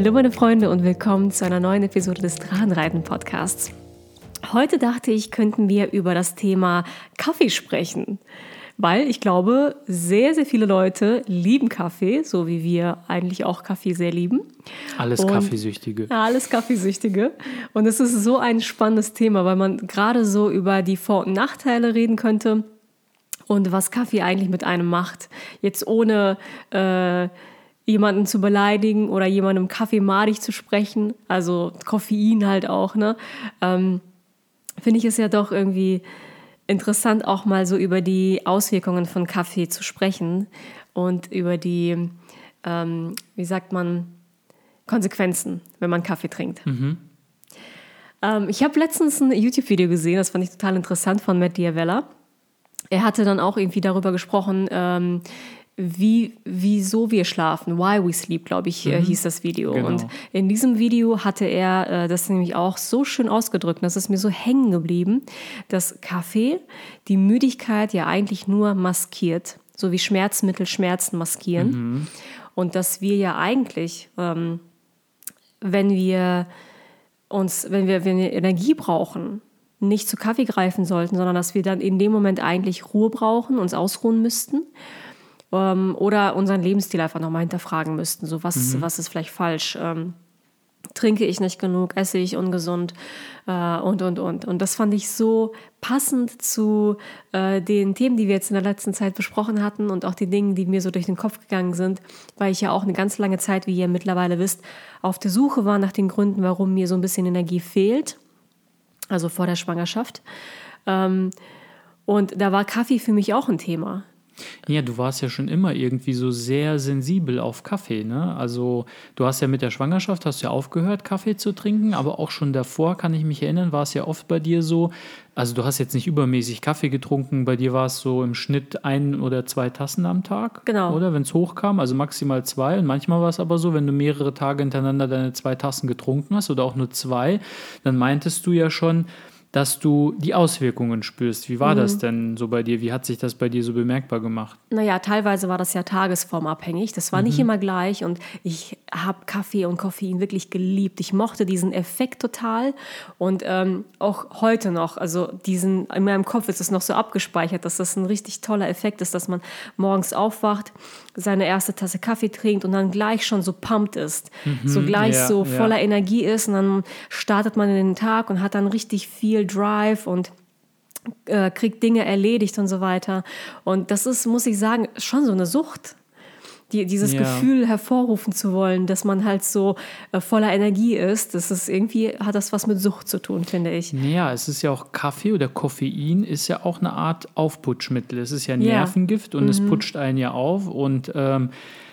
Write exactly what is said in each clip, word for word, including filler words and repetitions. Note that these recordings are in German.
Hallo meine Freunde und willkommen zu einer neuen Episode des Drachenreiten-Podcasts. Heute dachte ich, könnten wir über das Thema Kaffee sprechen, weil ich glaube, sehr, sehr viele Leute lieben Kaffee, so wie wir eigentlich auch Kaffee sehr lieben. Alles und, Kaffeesüchtige. Ja, alles Kaffeesüchtige. Und es ist so ein spannendes Thema, weil man gerade so über die Vor- und Nachteile reden könnte und was Kaffee eigentlich mit einem macht. Jetzt ohne äh, jemanden zu beleidigen oder jemandem Kaffee madig zu sprechen, also Koffein halt auch, ne? Ähm, finde ich es ja doch irgendwie interessant, auch mal so über die Auswirkungen von Kaffee zu sprechen und über die, ähm, wie sagt man, Konsequenzen, wenn man Kaffee trinkt. Mhm. Ähm, ich habe letztens ein YouTube-Video gesehen, das fand ich total interessant, von Matt D'Avella. Er hatte dann auch irgendwie darüber gesprochen, ähm, wie, wieso wir schlafen, why we sleep, glaube ich, mhm. äh, hieß das Video. Genau. Und in diesem Video hatte er äh, das nämlich auch so schön ausgedrückt, und das ist mir so hängen geblieben, dass Kaffee die Müdigkeit ja eigentlich nur maskiert, so wie Schmerzmittel Schmerzen maskieren. Mhm. Und dass wir ja eigentlich, ähm, wenn wir uns, wenn wir, wenn wir Energie brauchen, nicht zu Kaffee greifen sollten, sondern dass wir dann in dem Moment eigentlich Ruhe brauchen, uns ausruhen müssten. Ähm, oder unseren Lebensstil einfach nochmal hinterfragen müssten. So, was, mhm. was ist vielleicht falsch? Ähm, trinke ich nicht genug? Esse ich ungesund? Äh, und, und, und. Und das fand ich so passend zu äh, den Themen, die wir jetzt in der letzten Zeit besprochen hatten und auch die Dinge, die mir so durch den Kopf gegangen sind, weil ich ja auch eine ganz lange Zeit, wie ihr mittlerweile wisst, auf der Suche war nach den Gründen, warum mir so ein bisschen Energie fehlt. Also vor der Schwangerschaft. Ähm, und da war Kaffee für mich auch ein Thema. Ja, du warst ja schon immer irgendwie so sehr sensibel auf Kaffee, ne? Also du hast ja mit der Schwangerschaft, hast ja aufgehört, Kaffee zu trinken, aber auch schon davor, kann ich mich erinnern, war es ja oft bei dir so, also du hast jetzt nicht übermäßig Kaffee getrunken, bei dir war es so im Schnitt ein oder zwei Tassen am Tag, genau. Oder? Wenn es hochkam, also maximal zwei, und manchmal war es aber so, wenn du mehrere Tage hintereinander deine zwei Tassen getrunken hast oder auch nur zwei, dann meintest du ja schon, dass du die Auswirkungen spürst. Wie war mhm. das denn so bei dir? Wie hat sich das bei dir so bemerkbar gemacht? Naja, teilweise war das ja tagesformabhängig. Das war mhm. nicht immer gleich. Und ich habe Kaffee und Koffein wirklich geliebt. Ich mochte diesen Effekt total. Und ähm, auch heute noch, also diesen, in meinem Kopf ist es noch so abgespeichert, dass das ein richtig toller Effekt ist, dass man morgens aufwacht, seine erste Tasse Kaffee trinkt und dann gleich schon so pumped ist. Mhm. So gleich ja, so voller ja. Energie ist. Und dann startet man in den Tag und hat dann richtig viel Drive und äh, kriegt Dinge erledigt und so weiter. Und das ist, muss ich sagen, schon so eine Sucht, die, dieses ja. Gefühl hervorrufen zu wollen, dass man halt so äh, voller Energie ist. Das ist irgendwie, hat das was mit Sucht zu tun, finde ich. Ja, es ist ja auch Kaffee oder Koffein ist ja auch eine Art Aufputschmittel. Es ist ja ein ja. Nervengift und mhm. es putscht einen ja auf. Und ähm,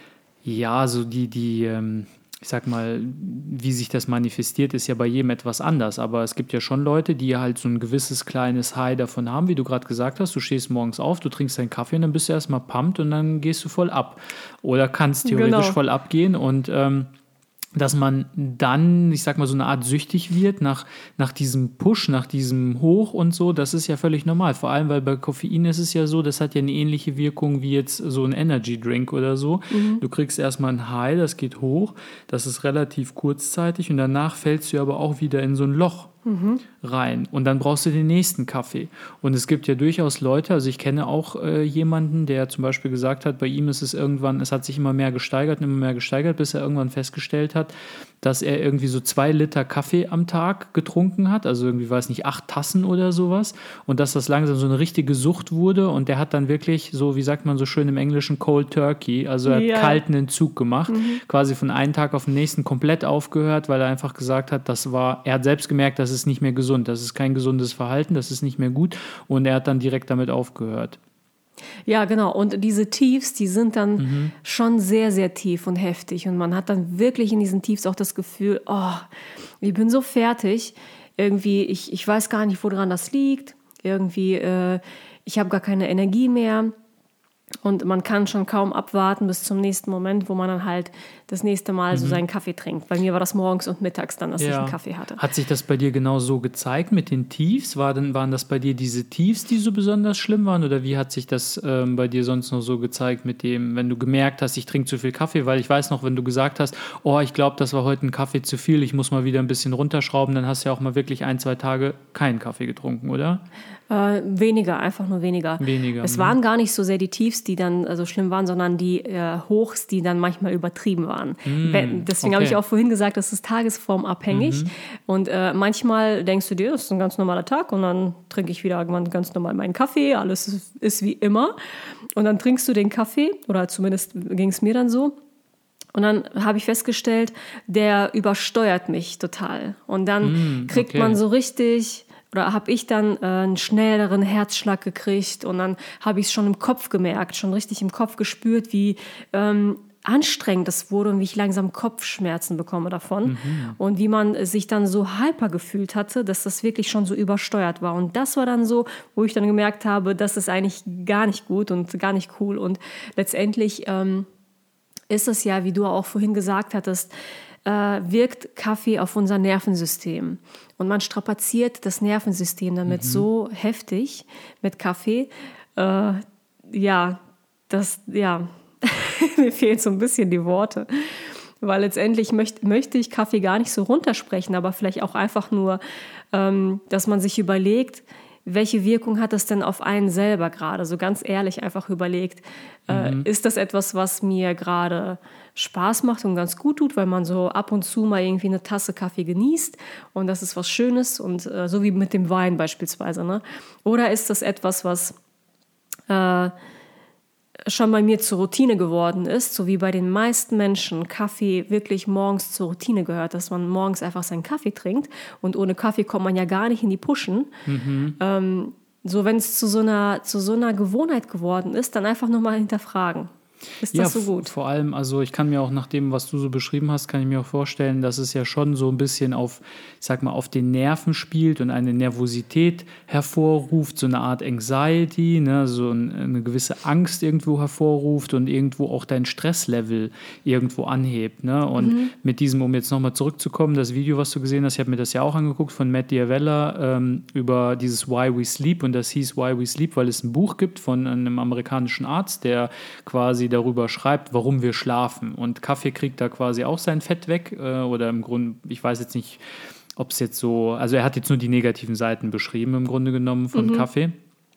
ja, so die, die ähm ich sag mal, wie sich das manifestiert, ist ja bei jedem etwas anders. Aber es gibt ja schon Leute, die halt so ein gewisses kleines High davon haben, wie du gerade gesagt hast. Du stehst morgens auf, du trinkst deinen Kaffee und dann bist du erstmal pumped und dann gehst du voll ab. Oder kannst theoretisch genau. voll abgehen und ähm, dass man dann, ich sag mal, so eine Art süchtig wird nach, nach diesem Push, nach diesem Hoch und so, das ist ja völlig normal. Vor allem, weil bei Koffein ist es ja so, das hat ja eine ähnliche Wirkung wie jetzt so ein Energy Drink oder so. Mhm. Du kriegst erstmal ein High, das geht hoch, das ist relativ kurzzeitig und danach fällst du aber auch wieder in so ein Loch mhm. rein und dann brauchst du den nächsten Kaffee. Und es gibt ja durchaus Leute, also ich kenne auch äh, jemanden, der zum Beispiel gesagt hat, bei ihm ist es irgendwann, es hat sich immer mehr gesteigert, immer mehr gesteigert, bis er irgendwann festgestellt hat, dass er irgendwie so zwei Liter Kaffee am Tag getrunken hat, also irgendwie, weiß nicht, acht Tassen oder sowas und dass das langsam so eine richtige Sucht wurde und der hat dann wirklich so, wie sagt man so schön im Englischen, Cold Turkey, also er hat ja. kalten Entzug gemacht, mhm. quasi von einem Tag auf den nächsten komplett aufgehört, weil er einfach gesagt hat, das war, er hat selbst gemerkt, das ist nicht mehr gesund, das ist kein gesundes Verhalten, das ist nicht mehr gut und er hat dann direkt damit aufgehört. Ja, genau. Und diese Tiefs, die sind dann mhm. schon sehr, sehr tief und heftig. Und man hat dann wirklich in diesen Tiefs auch das Gefühl, oh, ich bin so fertig. Irgendwie, ich, ich weiß gar nicht, woran das liegt. Irgendwie, äh, ich habe gar keine Energie mehr. Und man kann schon kaum abwarten bis zum nächsten Moment, wo man dann halt das nächste Mal so seinen Kaffee trinkt. Bei mir war das morgens und mittags dann, dass ja. ich einen Kaffee hatte. Hat sich das bei dir genau so gezeigt mit den Tiefs? War denn, waren das bei dir diese Tiefs, die so besonders schlimm waren? Oder wie hat sich das ähm, bei dir sonst noch so gezeigt mit dem, wenn du gemerkt hast, ich trinke zu viel Kaffee? Weil ich weiß noch, wenn du gesagt hast, oh, ich glaube, das war heute ein Kaffee zu viel, ich muss mal wieder ein bisschen runterschrauben, dann hast du ja auch mal wirklich ein, zwei Tage keinen Kaffee getrunken, oder? Äh, weniger, einfach nur weniger. Weniger. Es waren gar nicht so sehr die Tiefs, die dann äh, so schlimm waren, sondern die äh, Hochs, die dann manchmal übertrieben waren. Mm, Deswegen okay. habe ich auch vorhin gesagt, das ist tagesformabhängig. Mhm. Und äh, manchmal denkst du dir, das ist ein ganz normaler Tag und dann trinke ich wieder irgendwann ganz normal meinen Kaffee, alles ist, ist wie immer. Und dann trinkst du den Kaffee, oder zumindest ging es mir dann so. Und dann habe ich festgestellt, der übersteuert mich total. Und dann mm, kriegt okay. man so richtig... Oder habe ich dann äh, einen schnelleren Herzschlag gekriegt und dann habe ich es schon im Kopf gemerkt, schon richtig im Kopf gespürt, wie ähm, anstrengend das wurde und wie ich langsam Kopfschmerzen bekomme davon. Mhm. Und wie man sich dann so hyper gefühlt hatte, dass das wirklich schon so übersteuert war. Und das war dann so, wo ich dann gemerkt habe, das ist eigentlich gar nicht gut und gar nicht cool. Und letztendlich ähm, ist es ja, wie du auch vorhin gesagt hattest, äh, wirkt Kaffee auf unser Nervensystem. Und man strapaziert das Nervensystem damit mhm. so heftig mit Kaffee. Äh, ja, das, ja, mir fehlen so ein bisschen die Worte. Weil letztendlich möcht, möchte ich Kaffee gar nicht so runtersprechen, aber vielleicht auch einfach nur, ähm, dass man sich überlegt, welche Wirkung hat das denn auf einen selber gerade? So ganz ehrlich einfach überlegt, mhm. äh, ist das etwas, was mir gerade Spaß macht und ganz gut tut, weil man so ab und zu mal irgendwie eine Tasse Kaffee genießt und das ist was Schönes und äh, so wie mit dem Wein beispielsweise, ne? Oder ist das etwas, was äh, schon bei mir zur Routine geworden ist, so wie bei den meisten Menschen Kaffee wirklich morgens zur Routine gehört, dass man morgens einfach seinen Kaffee trinkt und ohne Kaffee kommt man ja gar nicht in die Puschen. Mhm. Ähm, so wenn es zu so einer zu so einer Gewohnheit geworden ist, dann einfach nochmal hinterfragen. Ist das ja, so gut? Vor allem, also ich kann mir auch nach dem, was du so beschrieben hast, kann ich mir auch vorstellen, dass es ja schon so ein bisschen auf, ich sag mal, auf den Nerven spielt und eine Nervosität hervorruft, so eine Art Anxiety, ne, so eine gewisse Angst irgendwo hervorruft und irgendwo auch dein Stresslevel irgendwo anhebt. Ne? Und mhm. mit diesem, um jetzt nochmal zurückzukommen, das Video, was du gesehen hast, ich habe mir das ja auch angeguckt von Matt D'Avella ähm, über dieses Why We Sleep und das hieß Why We Sleep, weil es ein Buch gibt von einem amerikanischen Arzt, der quasi darüber schreibt, warum wir schlafen. Und Kaffee kriegt da quasi auch sein Fett weg äh, oder im Grunde, ich weiß jetzt nicht, ob es jetzt so, also er hat jetzt nur die negativen Seiten beschrieben im Grunde genommen von mhm. Kaffee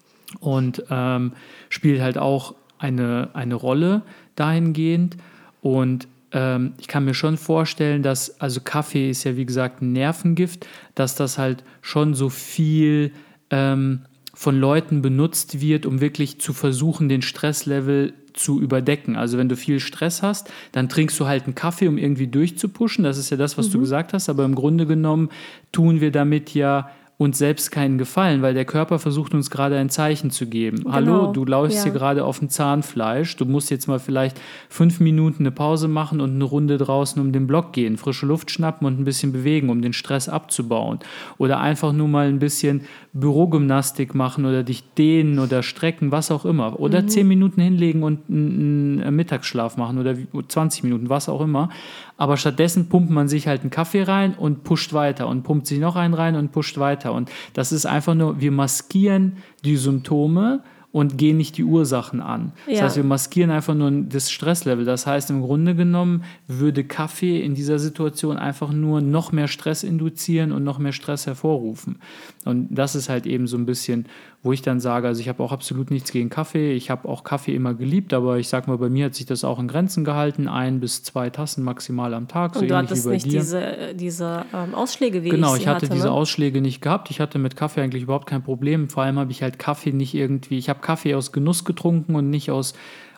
und ähm, spielt halt auch eine, eine Rolle dahingehend und ähm, ich kann mir schon vorstellen, dass, also Kaffee ist ja wie gesagt ein Nervengift, dass das halt schon so viel ähm, von Leuten benutzt wird, um wirklich zu versuchen, den Stresslevel zu überdecken. Also wenn du viel Stress hast, dann trinkst du halt einen Kaffee, um irgendwie durchzupushen. Das ist ja das, was mhm. du gesagt hast. Aber im Grunde genommen tun wir damit ja uns selbst keinen Gefallen, weil der Körper versucht uns gerade ein Zeichen zu geben. Genau. Hallo, du lauschst ja. hier gerade auf ein Zahnfleisch, du musst jetzt mal vielleicht fünf Minuten eine Pause machen und eine Runde draußen um den Block gehen, frische Luft schnappen und ein bisschen bewegen, um den Stress abzubauen. Oder einfach nur mal ein bisschen Bürogymnastik machen oder dich dehnen oder strecken, was auch immer. Oder mhm. zehn Minuten hinlegen und einen, einen Mittagsschlaf machen oder zwanzig Minuten, was auch immer. Aber stattdessen pumpt man sich halt einen Kaffee rein und pusht weiter und pumpt sich noch einen rein und pusht weiter. Und das ist einfach nur, wir maskieren die Symptome und gehen nicht die Ursachen an. Das ja. heißt, wir maskieren einfach nur das Stresslevel. Das heißt, im Grunde genommen würde Kaffee in dieser Situation einfach nur noch mehr Stress induzieren und noch mehr Stress hervorrufen. Und das ist halt eben so ein bisschen, wo ich dann sage, also ich habe auch absolut nichts gegen Kaffee. Ich habe auch Kaffee immer geliebt, aber ich sag mal, bei mir hat sich das auch in Grenzen gehalten. Ein bis zwei Tassen maximal am Tag. Und so du hattest nicht dir. diese, diese ähm, Ausschläge, wie genau, ich ich hatte hatte, diese ne? Ausschläge nicht gehabt. Ich hatte mit Kaffee eigentlich überhaupt kein Problem. Vor allem habe ich halt Kaffee nicht irgendwie, ich habe Kaffee aus Genuss getrunken und nicht aus,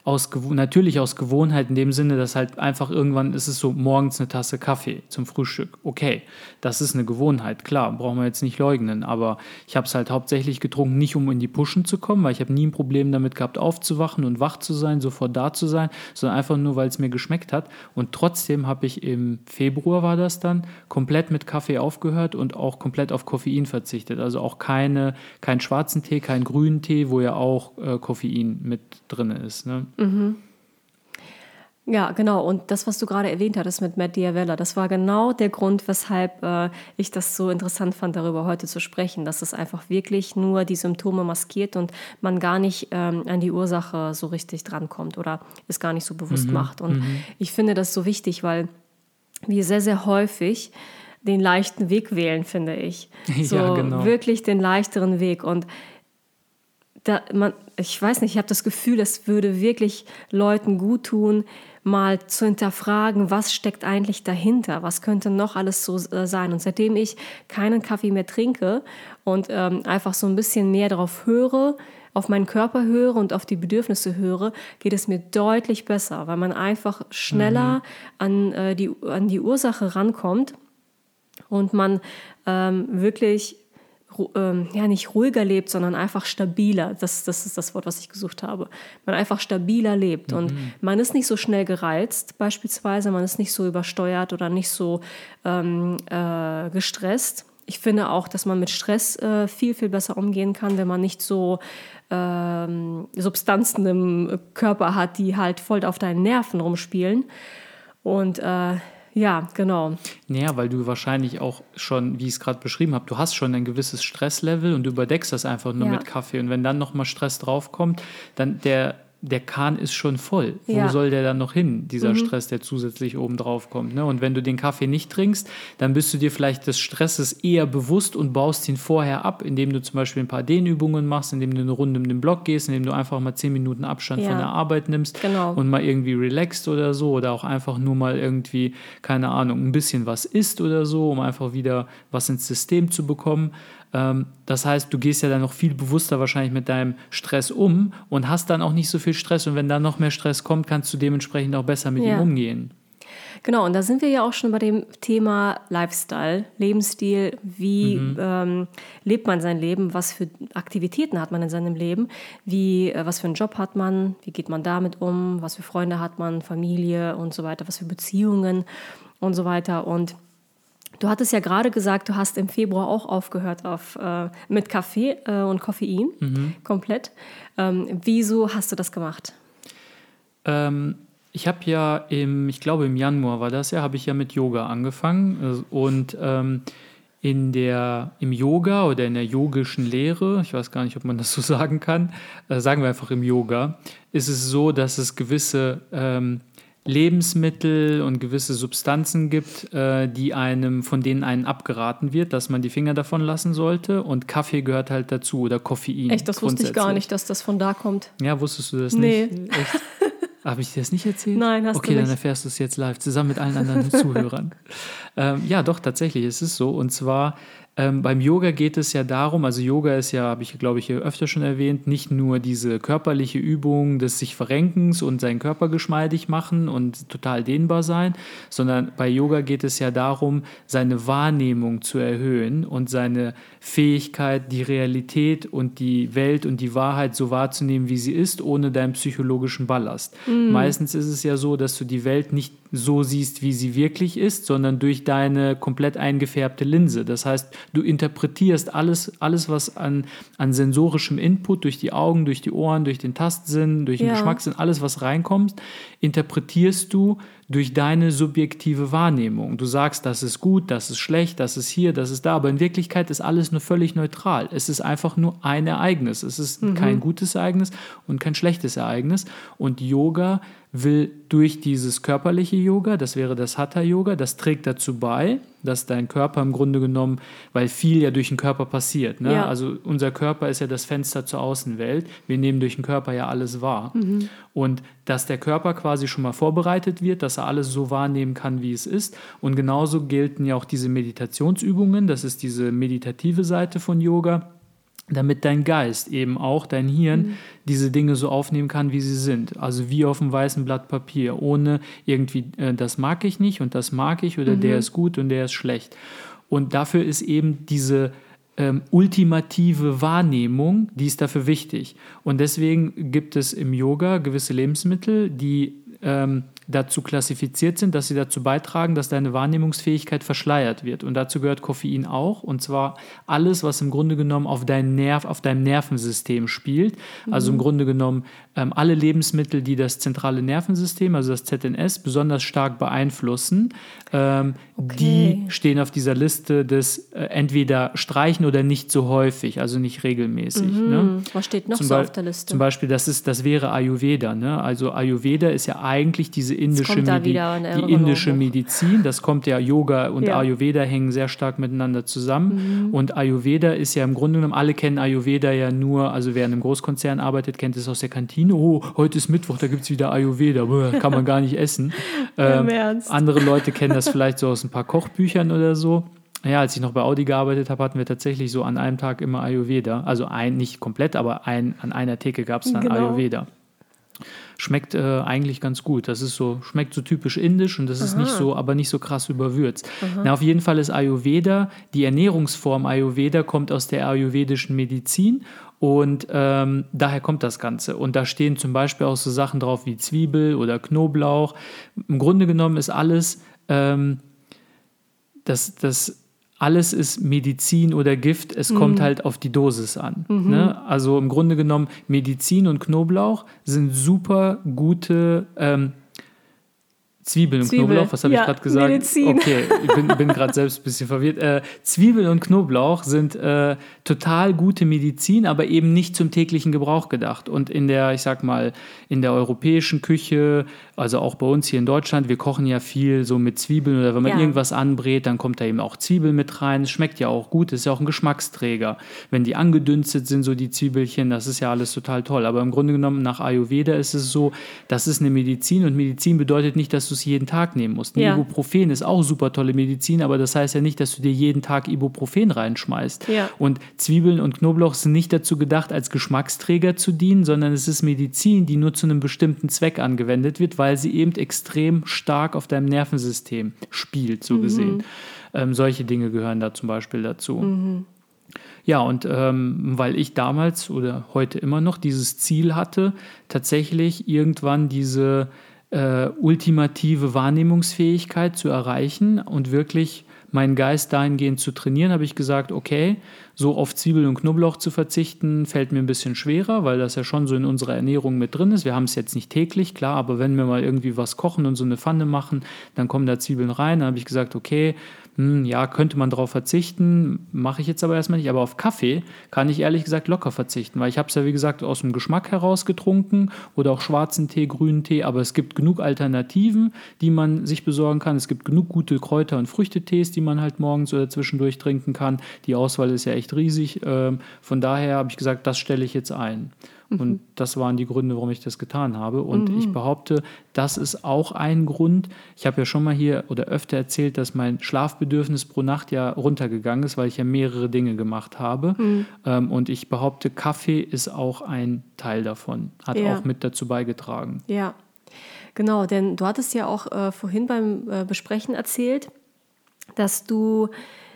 aus, natürlich aus Gewohnheit in dem Sinne, dass halt einfach irgendwann ist es so, morgens eine Tasse Kaffee zum Frühstück. Okay, das ist eine Gewohnheit, klar, brauchen wir jetzt nicht leugnen, aber ich habe es halt hauptsächlich getrunken, nicht um in die Pushen zu kommen, weil ich habe nie ein Problem damit gehabt, aufzuwachen und wach zu sein, sofort da zu sein, sondern einfach nur, weil es mir geschmeckt hat. Und trotzdem habe ich im Februar, war das dann, komplett mit Kaffee aufgehört und auch komplett auf Koffein verzichtet. Also auch keine, keinen schwarzen Tee, keinen grünen Tee, wo ja auch äh, Koffein mit drin ist. Ne? Mhm. Ja, genau. Und das, was du gerade erwähnt hattest mit Matt D'Avella, das war genau der Grund, weshalb äh, ich das so interessant fand, darüber heute zu sprechen, dass es einfach wirklich nur die Symptome maskiert und man gar nicht ähm, an die Ursache so richtig drankommt oder es gar nicht so bewusst Mhm, macht. Und mhm. ich finde das so wichtig, weil wir sehr, sehr häufig den leichten Weg wählen, finde ich. So Ja, genau. wirklich den leichteren Weg. Und da, man, ich weiß nicht, ich habe das Gefühl, es würde wirklich Leuten gut tun, mal zu hinterfragen, was steckt eigentlich dahinter, was könnte noch alles so äh, sein. Und seitdem ich keinen Kaffee mehr trinke und ähm, einfach so ein bisschen mehr darauf höre, auf meinen Körper höre und auf die Bedürfnisse höre, geht es mir deutlich besser, weil man einfach schneller Mhm. an, äh, die, an die Ursache rankommt und man ähm, wirklich ähm, ja, nicht ruhiger lebt, sondern einfach stabiler. Das, das ist das Wort, was ich gesucht habe. Man einfach stabiler lebt Mhm. und man ist nicht so schnell gereizt beispielsweise, man ist nicht so übersteuert oder nicht so ähm, äh, gestresst. Ich finde auch, dass man mit Stress äh, viel, viel besser umgehen kann, wenn man nicht so ähm, Substanzen im Körper hat, die halt voll auf deinen Nerven rumspielen. Und äh, ja, genau. Naja, weil du wahrscheinlich auch schon, wie ich es gerade beschrieben habe, du hast schon ein gewisses Stresslevel und du überdeckst das einfach nur Ja. mit Kaffee. Und wenn dann nochmal Stress draufkommt, dann der, der Kahn ist schon voll. Wo Ja. soll der dann noch hin, dieser Mhm. Stress, der zusätzlich oben drauf kommt? Ne? Und wenn du den Kaffee nicht trinkst, dann bist du dir vielleicht des Stresses eher bewusst und baust ihn vorher ab, indem du zum Beispiel ein paar Dehnübungen machst, indem du eine Runde um den Block gehst, indem du einfach mal zehn Minuten Abstand Ja. von der Arbeit nimmst Genau. und mal irgendwie relaxst oder so oder auch einfach nur mal irgendwie, keine Ahnung, ein bisschen was isst oder so, um einfach wieder was ins System zu bekommen. Ähm, das heißt, du gehst ja dann noch viel bewusster wahrscheinlich mit deinem Stress um und hast dann auch nicht so viel Stress. Und wenn dann noch mehr Stress kommt, kannst du dementsprechend auch besser mit Ja. ihm umgehen. Genau, und da sind wir ja auch schon bei dem Thema Lifestyle, Lebensstil. Wie Mhm. ähm, lebt man sein Leben? Was für Aktivitäten hat man in seinem Leben? Wie, äh, was für einen Job hat man? Wie geht man damit um? Was für Freunde hat man? Familie und so weiter? Was für Beziehungen und so weiter? Und du hattest ja gerade gesagt, du hast im Februar auch aufgehört auf, äh, mit Kaffee äh, und Koffein, Mhm. komplett. Ähm, wieso hast du das gemacht? Ähm, ich habe ja im, ich glaube im Januar war das ja, habe ich ja mit Yoga angefangen. äh, Und ähm, in der, im Yoga oder in der yogischen Lehre, ich weiß gar nicht, ob man das so sagen kann, äh, sagen wir einfach im Yoga, ist es so, dass es gewisse ähm, Lebensmittel und gewisse Substanzen gibt, äh, die einem, von denen einem abgeraten wird, dass man die Finger davon lassen sollte. Und Kaffee gehört halt dazu oder Koffein. Echt, das wusste ich gar grundsätzlich. nicht, dass das von da kommt. Ja, wusstest du das Nee. nicht? Echt? Habe ich dir das nicht erzählt? Nein, hast du Okay, dann nicht. erfährst du es jetzt live, zusammen mit allen anderen Zuhörern. Ähm, ja, doch, tatsächlich, es ist so. Und zwar ähm, beim Yoga geht es ja darum, also Yoga ist ja, habe ich glaube ich hier öfter schon erwähnt, nicht nur diese körperliche Übung des sich Verrenkens und seinen Körper geschmeidig machen und total dehnbar sein, sondern bei Yoga geht es ja darum, seine Wahrnehmung zu erhöhen und seine Fähigkeit, die Realität und die Welt und die Wahrheit so wahrzunehmen, wie sie ist, ohne deinen psychologischen Ballast. Meistens ist es ja so, dass du die Welt nicht so siehst, wie sie wirklich ist, sondern durch deine komplett eingefärbte Linse. Das heißt, du interpretierst alles, alles was an, an sensorischem Input durch die Augen, durch die Ohren, durch den Tastsinn, durch den Ja. Geschmackssinn, alles was reinkommt, interpretierst du durch deine subjektive Wahrnehmung. Du sagst, das ist gut, das ist schlecht, das ist hier, das ist da, aber in Wirklichkeit ist alles nur völlig neutral. Es ist einfach nur ein Ereignis. Es ist kein gutes Ereignis und kein schlechtes Ereignis. Und Yoga will durch dieses körperliche Yoga, das wäre das Hatha-Yoga, das trägt dazu bei, dass dein Körper im Grunde genommen, weil viel ja durch den Körper passiert. Ne? Ja. Also unser Körper ist ja das Fenster zur Außenwelt. Wir nehmen durch den Körper ja alles wahr. Und dass der Körper quasi schon mal vorbereitet wird, dass er alles so wahrnehmen kann, wie es ist. Und genauso gelten ja auch diese Meditationsübungen. Das ist diese meditative Seite von Yoga. damit dein Geist eben auch, dein Hirn, mhm. diese Dinge so aufnehmen kann, wie sie sind. Also wie auf einem weißen Blatt Papier, ohne irgendwie, äh, das mag ich nicht und das mag ich oder mhm. der ist gut und der ist schlecht. Und dafür ist eben diese ähm, ultimative Wahrnehmung, die ist dafür wichtig. Und deswegen gibt es im Yoga gewisse Lebensmittel, die ähm, dazu klassifiziert sind, dass sie dazu beitragen, dass deine Wahrnehmungsfähigkeit verschleiert wird. Und dazu gehört Koffein auch. Und zwar alles, was im Grunde genommen auf deinen Nerv, auf deinem Nervensystem spielt. Mhm. Also im Grunde genommen ähm, alle Lebensmittel, die das zentrale Nervensystem, also das Z N S, besonders stark beeinflussen, ähm, okay. die stehen auf dieser Liste des äh, entweder streichen oder nicht so häufig, also nicht regelmäßig. Mhm. Ne? Was steht noch zum so Be- auf der Liste? Zum Beispiel, das, ist, das wäre Ayurveda. Ne? Also Ayurveda ist ja eigentlich diese indische, Medi- die indische Medizin. Das kommt ja, Yoga und ja. Ayurveda hängen sehr stark miteinander zusammen. Mhm. Und Ayurveda ist ja im Grunde genommen, alle kennen Ayurveda ja nur, also wer in einem Großkonzern arbeitet, kennt es aus der Kantine. Oh, heute ist Mittwoch, da gibt es wieder Ayurveda. Boah, kann man gar nicht essen. ähm, andere Leute kennen das vielleicht so aus ein paar Kochbüchern oder so. Ja, als ich noch bei Audi gearbeitet habe, hatten wir tatsächlich so an einem Tag immer Ayurveda. Also ein, nicht komplett, aber ein, an einer Theke gab es dann genau. Ayurveda. Schmeckt äh, eigentlich ganz gut. Das ist so, schmeckt so typisch indisch und das Aha. ist nicht so, aber nicht so krass überwürzt. Na, auf jeden Fall ist Ayurveda, die Ernährungsform Ayurveda kommt aus der ayurvedischen Medizin und ähm, daher kommt das Ganze. Und da stehen zum Beispiel auch so Sachen drauf wie Zwiebel oder Knoblauch. Im Grunde genommen ist alles, ähm, das, das alles ist Medizin oder Gift, es mhm. kommt halt auf die Dosis an. Mhm. Ne? Also im Grunde genommen, Medizin und Knoblauch sind super gute ähm, Zwiebeln und Zwiebel. Knoblauch, was habe ja, ich gerade gesagt? Medizin. Okay, ich bin, bin gerade selbst ein bisschen verwirrt. Äh, Zwiebeln und Knoblauch sind äh, total gute Medizin, aber eben nicht zum täglichen Gebrauch gedacht. Und in der, ich sag mal, in der europäischen Küche, also auch bei uns hier in Deutschland, wir kochen ja viel so mit Zwiebeln oder wenn man ja. irgendwas anbrät, dann kommt da eben auch Zwiebel mit rein. Es schmeckt ja auch gut, ist ja auch ein Geschmacksträger. Wenn die angedünstet sind, so die Zwiebelchen, das ist ja alles total toll. Aber im Grunde genommen nach Ayurveda ist es so, das ist eine Medizin und Medizin bedeutet nicht, dass du es jeden Tag nehmen musst. Ja. Ibuprofen ist auch super tolle Medizin, aber das heißt ja nicht, dass du dir jeden Tag Ibuprofen reinschmeißt. Ja. Und Zwiebeln und Knoblauch sind nicht dazu gedacht, als Geschmacksträger zu dienen, sondern es ist Medizin, die nur zu einem bestimmten Zweck angewendet wird, weil sie eben extrem stark auf deinem Nervensystem spielt, so mhm. gesehen. Ähm, solche Dinge gehören da zum Beispiel dazu. Mhm. Ja, und ähm, weil ich damals oder heute immer noch dieses Ziel hatte, tatsächlich irgendwann diese äh, ultimative Wahrnehmungsfähigkeit zu erreichen und wirklich meinen Geist dahingehend zu trainieren, habe ich gesagt, okay, so auf Zwiebeln und Knoblauch zu verzichten, fällt mir ein bisschen schwerer, weil das ja schon so in unserer Ernährung mit drin ist. Wir haben es jetzt nicht täglich, klar, aber wenn wir mal irgendwie was kochen und so eine Pfanne machen, dann kommen da Zwiebeln rein. Dann habe ich gesagt, okay, hm, ja, könnte man darauf verzichten, mache ich jetzt aber erstmal nicht. Aber auf Kaffee kann ich ehrlich gesagt locker verzichten, weil ich habe es ja, wie gesagt, aus dem Geschmack heraus getrunken oder auch schwarzen Tee, grünen Tee, aber es gibt genug Alternativen, die man sich besorgen kann. Es gibt genug gute Kräuter- und Früchtetees, die man halt morgens oder zwischendurch trinken kann. Die Auswahl ist ja echt riesig. Von daher habe ich gesagt, das stelle ich jetzt ein. Mhm. Und das waren die Gründe, warum ich das getan habe. Und mhm. ich behaupte, das ist auch ein Grund. Ich habe ja schon mal hier oder öfter erzählt, dass mein Schlafbedürfnis pro Nacht ja runtergegangen ist, weil ich ja mehrere Dinge gemacht habe. Mhm. Und ich behaupte, Kaffee ist auch ein Teil davon, hat ja. auch mit dazu beigetragen. Ja, genau, denn du hattest ja auch äh, vorhin beim äh, Besprechen erzählt, dass du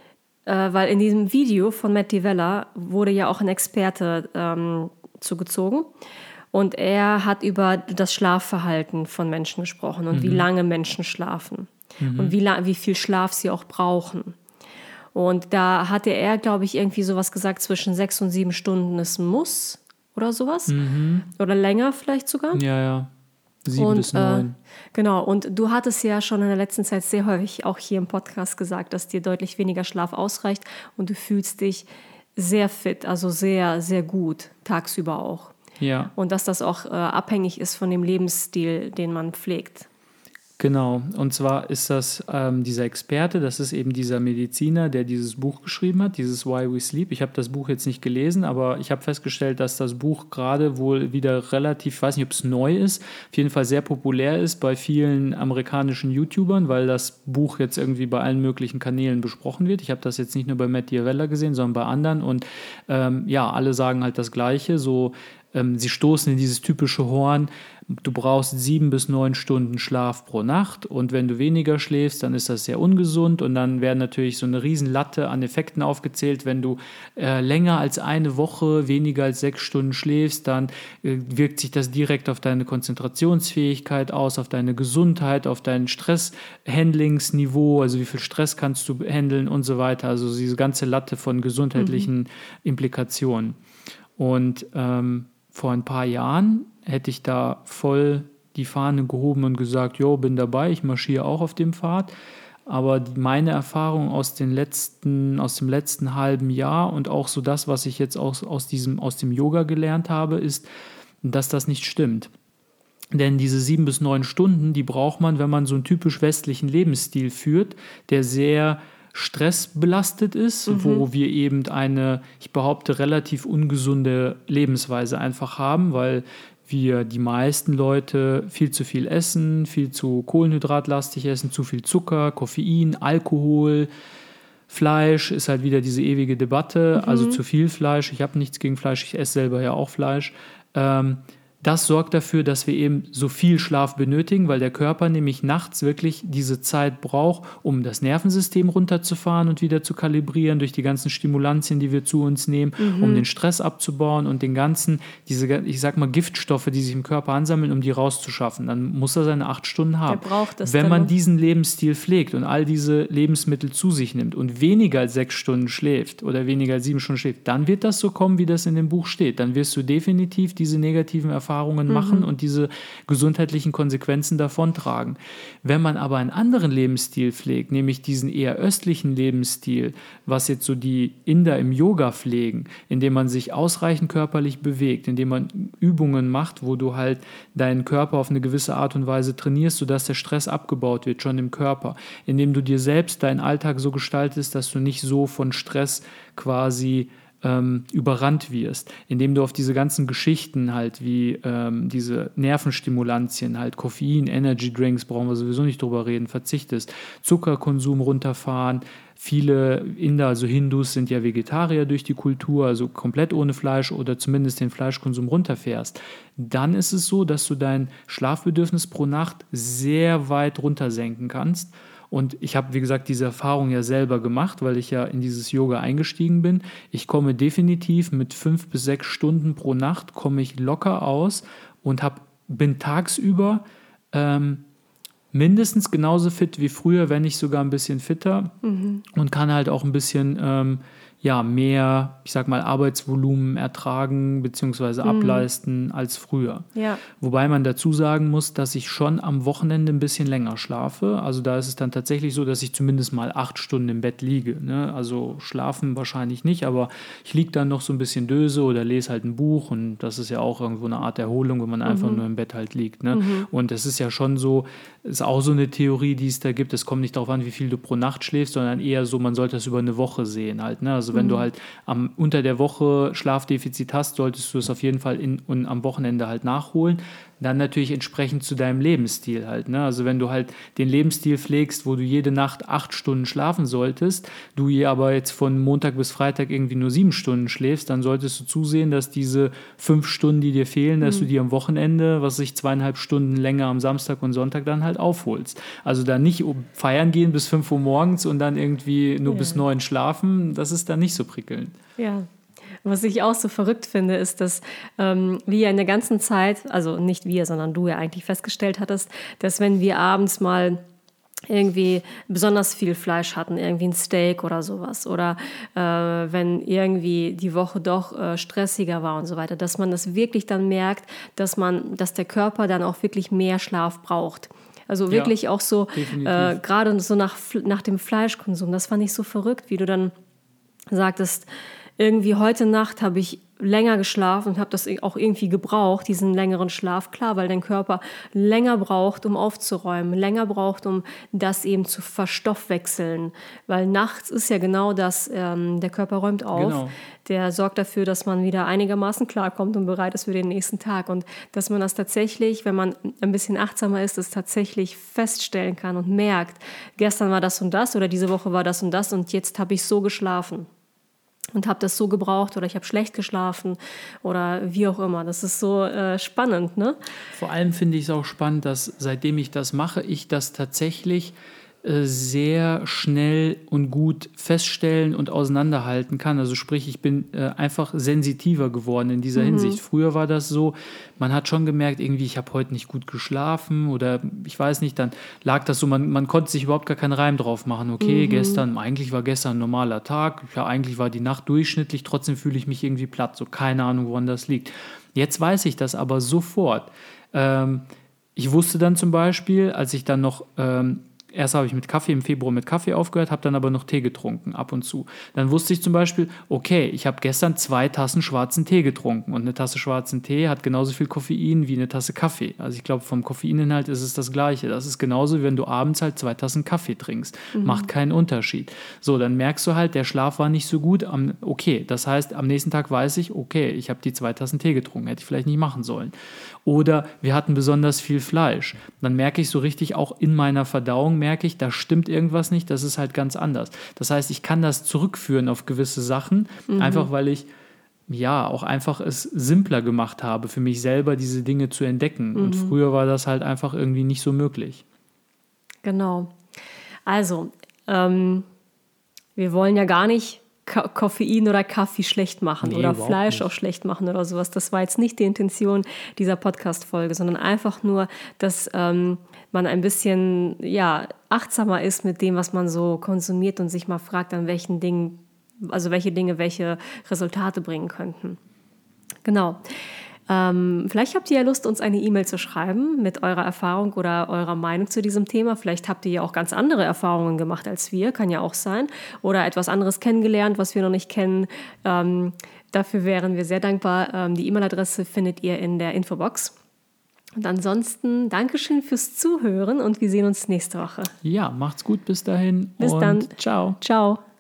weil in diesem Video von Matt D'Avella wurde ja auch ein Experte ähm, zugezogen und er hat über das Schlafverhalten von Menschen gesprochen und mhm. wie lange Menschen schlafen mhm. und wie, la- wie viel Schlaf sie auch brauchen. Und da hatte er, glaube ich, irgendwie sowas gesagt, zwischen sechs und sieben Stunden ist ein Muss oder sowas. Mhm. Oder länger vielleicht sogar. Ja, ja. Sieben und, bis neun. Äh, genau, und du hattest ja schon in der letzten Zeit sehr häufig auch hier im Podcast gesagt, dass dir deutlich weniger Schlaf ausreicht und du fühlst dich sehr fit, also sehr, sehr gut, tagsüber auch. Ja. Und dass das auch äh, abhängig ist von dem Lebensstil, den man pflegt. Genau, und zwar ist das ähm, dieser Experte, das ist eben dieser Mediziner, der dieses Buch geschrieben hat, dieses Why We Sleep. Ich habe das Buch jetzt nicht gelesen, aber ich habe festgestellt, dass das Buch gerade wohl wieder relativ, ich weiß nicht, ob es neu ist, auf jeden Fall sehr populär ist bei vielen amerikanischen YouTubern, weil das Buch jetzt irgendwie bei allen möglichen Kanälen besprochen wird. Ich habe das jetzt nicht nur bei Matt D'Avella gesehen, sondern bei anderen und ähm, ja, alle sagen halt das Gleiche, so ähm, sie stoßen in dieses typische Horn. Du brauchst sieben bis neun Stunden Schlaf pro Nacht und wenn du weniger schläfst, dann ist das sehr ungesund und dann werden natürlich so eine Riesenlatte an Effekten aufgezählt. Wenn du äh, länger als eine Woche, weniger als sechs Stunden schläfst, dann äh, wirkt sich das direkt auf deine Konzentrationsfähigkeit aus, auf deine Gesundheit, auf dein Stresshandlingsniveau, also wie viel Stress kannst du handeln und so weiter. Also diese ganze Latte von gesundheitlichen mhm. Implikationen. Und ähm, vor ein paar Jahren hätte ich da voll die Fahne gehoben und gesagt, jo, bin dabei, ich marschiere auch auf dem Pfad. Aber meine Erfahrung aus, den letzten, aus dem letzten halben Jahr und auch so das, was ich jetzt aus, aus, diesem, aus dem Yoga gelernt habe, ist, dass das nicht stimmt. Denn diese sieben bis neun Stunden, die braucht man, wenn man so einen typisch westlichen Lebensstil führt, der sehr stressbelastet ist, mhm. wo wir eben eine, ich behaupte, relativ ungesunde Lebensweise einfach haben, weil wir die meisten Leute viel zu viel essen, viel zu kohlenhydratlastig essen, zu viel Zucker, Koffein, Alkohol, Fleisch ist halt wieder diese ewige Debatte, mhm. also zu viel Fleisch. Ich habe nichts gegen Fleisch, ich esse selber ja auch Fleisch. Ähm, Das sorgt dafür, dass wir eben so viel Schlaf benötigen, weil der Körper nämlich nachts wirklich diese Zeit braucht, um das Nervensystem runterzufahren und wieder zu kalibrieren durch die ganzen Stimulantien, die wir zu uns nehmen, mhm. um den Stress abzubauen und den ganzen, diese, ich sag mal, Giftstoffe, die sich im Körper ansammeln, um die rauszuschaffen. Dann muss er seine acht Stunden haben. Der braucht das. Wenn man diesen Lebensstil pflegt und all diese Lebensmittel zu sich nimmt und weniger als sechs Stunden schläft oder weniger als sieben Stunden schläft, dann wird das so kommen, wie das in dem Buch steht. Dann wirst du definitiv diese negativen Erfahrungen Erfahrungen machen mhm. und diese gesundheitlichen Konsequenzen davontragen. Wenn man aber einen anderen Lebensstil pflegt, nämlich diesen eher östlichen Lebensstil, was jetzt so die Inder im Yoga pflegen, indem man sich ausreichend körperlich bewegt, indem man Übungen macht, wo du halt deinen Körper auf eine gewisse Art und Weise trainierst, sodass der Stress abgebaut wird, schon im Körper, indem du dir selbst deinen Alltag so gestaltest, dass du nicht so von Stress quasi Ähm, überrannt wirst, indem du auf diese ganzen Geschichten halt wie ähm, diese Nervenstimulantien, halt Koffein, Energy Drinks, brauchen wir sowieso nicht drüber reden, verzichtest, Zuckerkonsum runterfahren. Viele Inder, also Hindus, sind ja Vegetarier durch die Kultur, also komplett ohne Fleisch oder zumindest den Fleischkonsum runterfährst. Dann ist es so, dass du dein Schlafbedürfnis pro Nacht sehr weit runtersenken kannst. Und ich habe, wie gesagt, diese Erfahrung ja selber gemacht, weil ich ja in dieses Yoga eingestiegen bin. Ich komme definitiv mit fünf bis sechs Stunden pro Nacht, komme ich locker aus und hab, bin tagsüber ähm, mindestens genauso fit wie früher, wenn nicht sogar ein bisschen fitter mhm. und kann halt auch ein bisschen ähm, ja, mehr, ich sag mal, Arbeitsvolumen ertragen bzw. Mhm. ableisten als früher. Ja. Wobei man dazu sagen muss, dass ich schon am Wochenende ein bisschen länger schlafe. Also da ist es dann tatsächlich so, dass ich zumindest mal acht Stunden im Bett liege. Ne? Also schlafen wahrscheinlich nicht, aber ich liege dann noch so ein bisschen Döse oder lese halt ein Buch und das ist ja auch irgendwo eine Art Erholung, wenn man mhm. einfach nur im Bett halt liegt. Ne? Mhm. Und es ist ja schon so, ist auch so eine Theorie, die es da gibt. Es kommt nicht darauf an, wie viel du pro Nacht schläfst, sondern eher so, man sollte das über eine Woche sehen halt. Ne? Also wenn mhm. du halt am, unter der Woche Schlafdefizit hast, solltest du es auf jeden Fall in, und am Wochenende halt nachholen. Dann natürlich entsprechend zu deinem Lebensstil halt. Ne? Also wenn du halt den Lebensstil pflegst, wo du jede Nacht acht Stunden schlafen solltest, du hier aber jetzt von Montag bis Freitag irgendwie nur sieben Stunden schläfst, dann solltest du zusehen, dass diese fünf Stunden, die dir fehlen, dass mhm. du die am Wochenende, was weiß ich, zweieinhalb Stunden länger am Samstag und Sonntag dann halt aufholst. Also da nicht feiern gehen bis fünf Uhr morgens und dann irgendwie nur ja. bis neun schlafen, das ist dann nicht so prickelnd. Ja. Was ich auch so verrückt finde, ist, dass ähm, wir ja in der ganzen Zeit, also nicht wir, sondern du ja eigentlich festgestellt hattest, dass wenn wir abends mal irgendwie besonders viel Fleisch hatten, irgendwie ein Steak oder sowas, oder äh, wenn irgendwie die Woche doch äh, stressiger war und so weiter, dass man das wirklich dann merkt, dass man, dass der Körper dann auch wirklich mehr Schlaf braucht. Also wirklich ja, auch so, äh, gerade so nach, nach dem Fleischkonsum, das fand ich so verrückt, wie du dann sagtest, irgendwie heute Nacht habe ich länger geschlafen und habe das auch irgendwie gebraucht, diesen längeren Schlaf. Klar, weil dein Körper länger braucht, um aufzuräumen, länger braucht, um das eben zu verstoffwechseln. Weil nachts ist ja genau das, ähm, der Körper räumt auf, Genau. der sorgt dafür, dass man wieder einigermaßen klarkommt und bereit ist für den nächsten Tag. Und dass man das tatsächlich, wenn man ein bisschen achtsamer ist, das tatsächlich feststellen kann und merkt, gestern war das und das oder diese Woche war das und das und jetzt habe ich so geschlafen. Und habe das so gebraucht oder ich habe schlecht geschlafen oder wie auch immer. Das ist so äh, spannend, ne? Vor allem finde ich es auch spannend, dass seitdem ich das mache, ich das tatsächlich äh, sehr schnell und gut feststellen und auseinanderhalten kann. Also sprich, ich bin äh, einfach sensitiver geworden in dieser mhm. Hinsicht. Früher war das so, man hat schon gemerkt, irgendwie, ich habe heute nicht gut geschlafen oder ich weiß nicht, dann lag das so, man, man konnte sich überhaupt gar keinen Reim drauf machen. Okay, mhm. gestern, eigentlich war gestern ein normaler Tag, ja, eigentlich war die Nacht durchschnittlich, trotzdem fühle ich mich irgendwie platt, so keine Ahnung, woran das liegt. Jetzt weiß ich das aber sofort. Ähm, ich wusste dann zum Beispiel, als ich dann noch ähm, Erst habe ich mit Kaffee im Februar mit Kaffee aufgehört, habe dann aber noch Tee getrunken, ab und zu. Dann wusste ich zum Beispiel, okay, ich habe gestern zwei Tassen schwarzen Tee getrunken und eine Tasse schwarzen Tee hat genauso viel Koffein wie eine Tasse Kaffee. Also ich glaube, vom Koffeininhalt ist es das Gleiche. Das ist genauso, wie wenn du abends halt zwei Tassen Kaffee trinkst. Mhm. Macht keinen Unterschied. So, dann merkst du halt, der Schlaf war nicht so gut. Okay, das heißt, am nächsten Tag weiß ich, okay, ich habe die zwei Tassen Tee getrunken, hätte ich vielleicht nicht machen sollen. Oder wir hatten besonders viel Fleisch. Dann merke ich so richtig auch in meiner Verdauung, merke ich, da stimmt irgendwas nicht, das ist halt ganz anders. Das heißt, ich kann das zurückführen auf gewisse Sachen, mhm. einfach weil ich ja auch einfach es simpler gemacht habe, für mich selber diese Dinge zu entdecken. Mhm. Und früher war das halt einfach irgendwie nicht so möglich. Genau. Also, ähm, wir wollen ja gar nicht Ko- Koffein oder Kaffee schlecht machen nee, oder Fleisch nicht. Auch schlecht machen oder sowas. Das war jetzt nicht die Intention dieser Podcast-Folge, sondern einfach nur, dass ähm, man ein bisschen ja, achtsamer ist mit dem, was man so konsumiert und sich mal fragt, an welchen Dingen, also welche Dinge welche Resultate bringen könnten. Genau. Ähm, vielleicht habt ihr ja Lust, uns eine E-Mail zu schreiben mit eurer Erfahrung oder eurer Meinung zu diesem Thema. Vielleicht habt ihr ja auch ganz andere Erfahrungen gemacht als wir, kann ja auch sein. Oder etwas anderes kennengelernt, was wir noch nicht kennen. Ähm, dafür wären wir sehr dankbar. Ähm, die E-Mail-Adresse findet ihr in der Infobox. Und ansonsten Dankeschön fürs Zuhören und wir sehen uns nächste Woche. Ja, macht's gut bis dahin. Bis und dann. Ciao. Ciao.